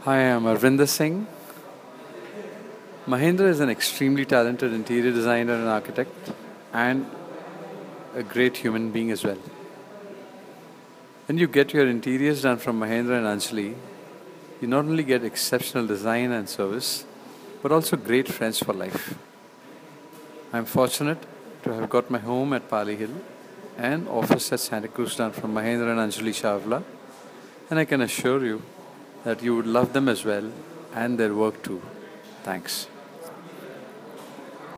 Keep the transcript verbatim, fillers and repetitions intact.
Hi, I'm Arvinder Singh. Mahendra is an extremely talented interior designer and architect, and a great human being as well. When you get your interiors done from Mahendra and Anjali, you not only get exceptional design and service, but also great friends for life. I'm fortunate to have got my home at Pali Hill and office at Santa Cruz done from Mahendra and Anjali Chawla, and I can assure you that you would love them as well and their work too. Thanks.